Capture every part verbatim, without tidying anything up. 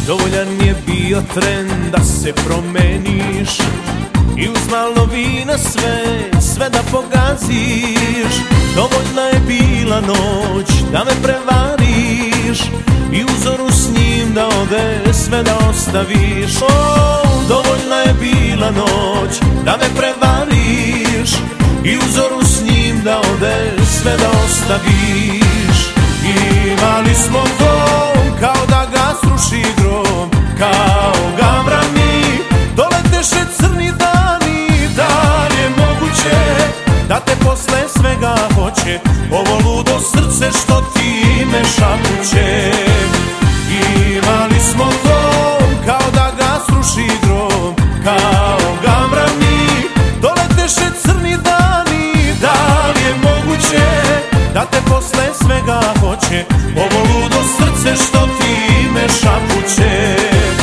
Dovoljan je bio tren da se promeniš i uz malo vina sve, sve da pogaziš. Dovoljna je bila noć da me prevariš i uzoru s njim da ode sve da ostaviš. O, dovoljna je bila noć da me prevariš i uzoru s njim da ode sve da ostaviš. Imali smo dom kao da ga sruši grom, kao gavrani doleteše crni dani. Da li je moguće da te posle svega hoće ovo ludo srce što ti ime šapuće? Imali smo dom kao da ga sruši grom, kao gavrani doleteše crni dani. Da li je moguće da te posle svega hoće ovo ludo srce što ti ime šapuće?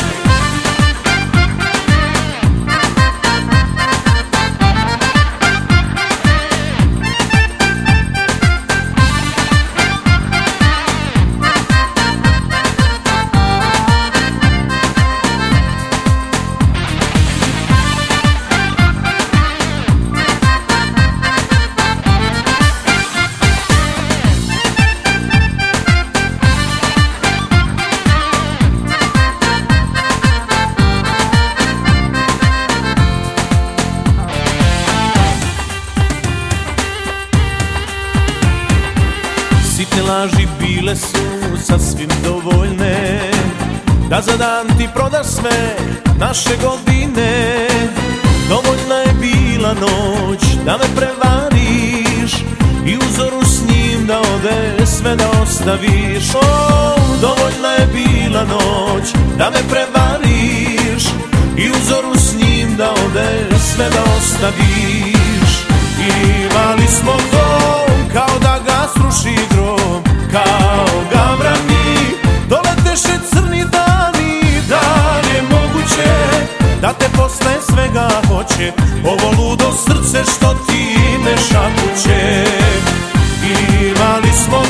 Sitne laži bile su sasvim dovoljne da za dan ti prodaš sve naše godine. Dovoljna je bila noć da me prevariš i uzoru s njim da ode sve da ostaviš. O, dovoljna je bila noć da me prevariš i uzoru s njim da ode sve da ostaviš. Imali smo dom kao da ga sruši grom, kao gavrani doleteše crni dani. Da li je moguće da te posle svega hoće ovo ludo srce što ti ime šapuće? Imali smo